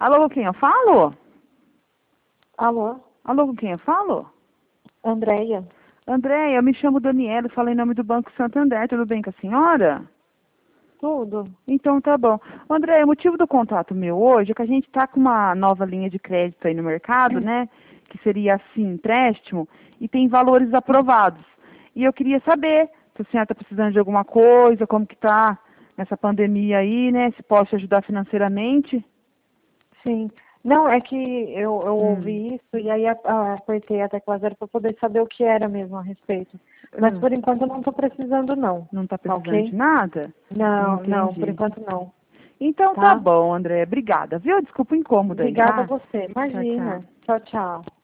Alô, com quem eu falo? Alô, Alô, com quem eu falo? Andréia? Andréia, eu me chamo Daniela, falo em nome do Banco Santander, tudo bem com a senhora? Tudo? Então tá bom. Andréia, o motivo do contato meu hoje é que a gente está com uma nova linha de crédito aí no mercado, né? Que seria assim, empréstimo, e tem valores aprovados. E eu queria saber se a senhora está precisando de alguma coisa, como que tá nessa pandemia aí, né? Se posso te ajudar financeiramente. Sim. Não, é que eu Hum. ouvi isso e aí apertei a tecla 0 para poder saber o que era mesmo a respeito. Mas Ah, por enquanto eu não estou precisando não, não está tá precisando de ok? nada? Não, por Entendi. enquanto não, Então tá tá? bom, André. Obrigada, viu? Desculpa o incômodo aí, Obrigada a tá? você. Tchau, tchau. Imagina. Tchau, tchau.